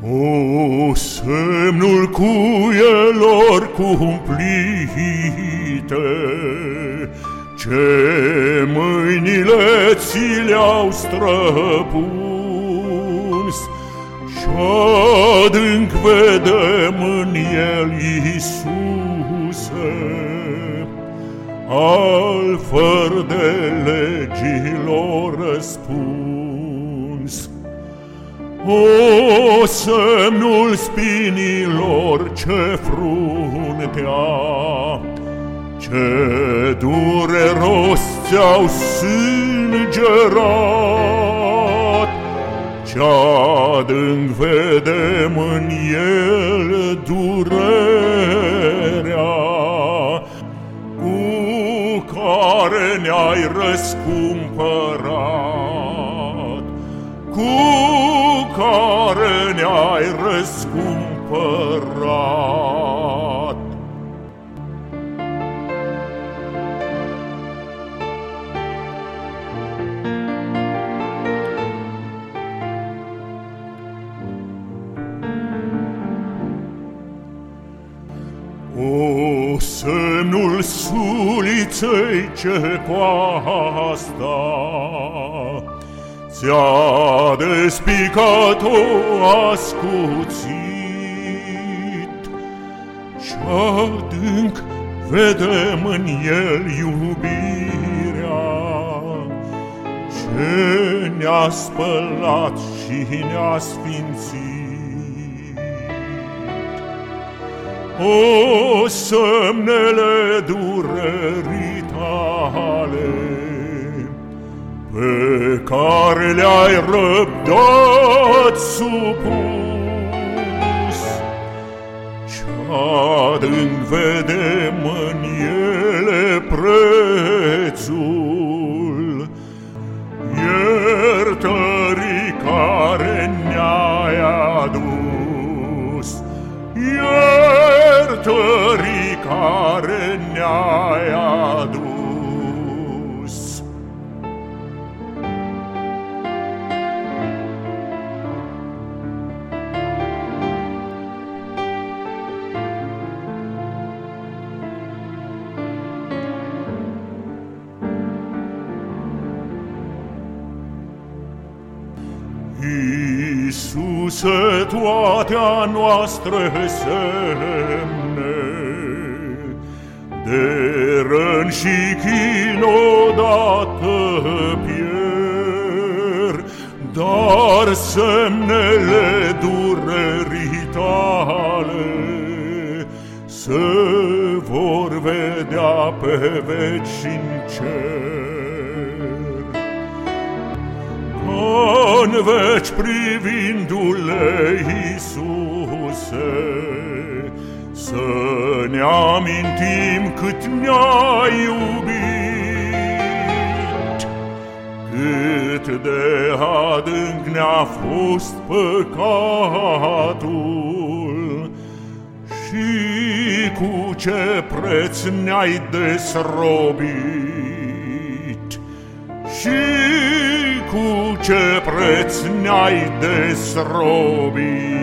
O, semnul cuielor cumplite, ce mâinile ți le-au străpuns, și-adânc vedem în el, Iisuse, al fără de legilor răspuns. O, semnul spinilor ce fruntea, ce dureros ți-au sângerat, ce-adânc vedem în el durerea, cu care ne-ai răscumpărat, cu care ne-ai răscumpărat. O, semnul suliței ce cu asta ți-a despicat-o ascuțit, și-adânc vedem în el iubirea, ce ne-a spălat și ne-a sfințit. O, semnele durerii tale, pe care le-ai răbdat supus, ce-adânc vedem în ele prețul iertării care ne-ai adus, iertării care ne-ai adus. Iisuse, toate-a noastre semne de răni și chin odată pierd, dar semnele durerii tale se vor vedea pe veci în cer. În veci privindu-le, Iisuse, să ne amintim cât ne-ai iubit, cât de adânc ne-a fost păcatul și cu ce preț ne-ai desrobit, și cu ce preț ne-ai desrobit.